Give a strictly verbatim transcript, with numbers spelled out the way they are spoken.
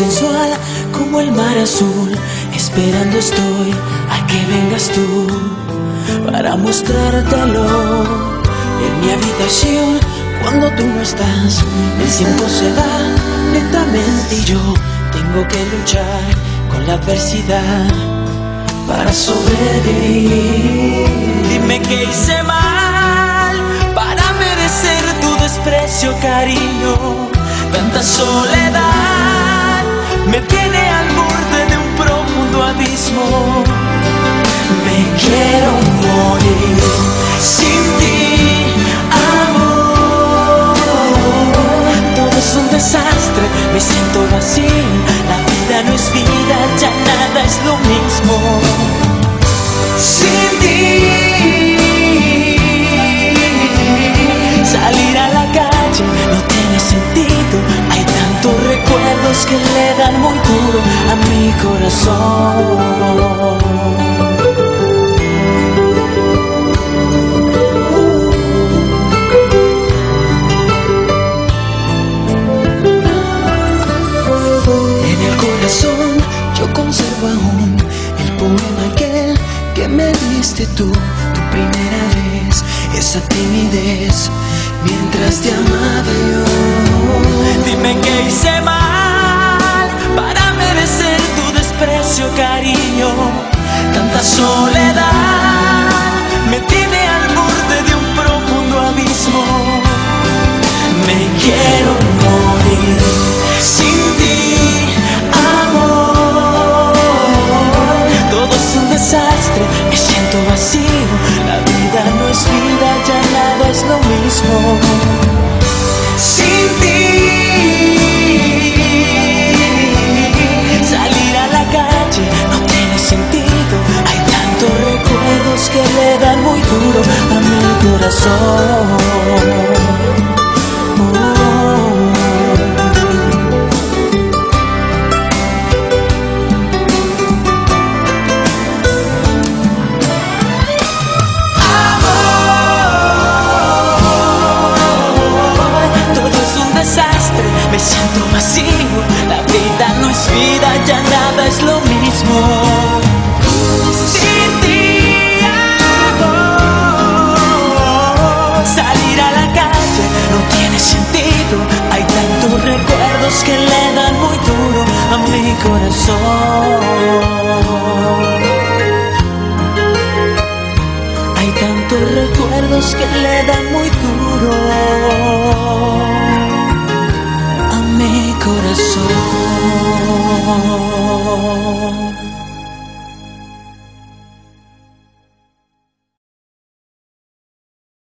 sensual como el mar azul. Esperando estoy a que vengas tú para mostrártelo. En mi habitación, cuando tú no estás, el tiempo se va lentamente y yo tengo que luchar con la adversidad para sobrevivir. Dime qué hice mal para merecer tu desprecio, cariño. Tanta soledad me tiene al borde de un profundo abismo. Me quiero morir sin ti, amor. Todo es un desastre, me siento vacío. La vida no es vida, ya nada es lo mismo sin ti. Salir a la calle no tiene sentido. Hay tantos recuerdos que le dan muy duro a mi corazón. Yo conservo aún el poema aquel que me diste tú, tu primera vez, esa timidez mientras te amaba yo. Dime qué hice mal para merecer tu desprecio, cariño. Tanta soledad me tiene al borde de un profundo abismo. Me quiero morir sin ti. Me siento vacío, la vida no es vida, ya nada es lo mismo sin ti. Salir a la calle no tiene sentido. Hay tantos recuerdos que le dan muy duro a mi corazón. Me siento vacío, la vida no es vida, ya nada es lo mismo sin ti, amor. Salir a la calle no tiene sentido. Hay tantos recuerdos que le dan muy duro a mi corazón. Hay tantos recuerdos que le dan muy duro mi corazón.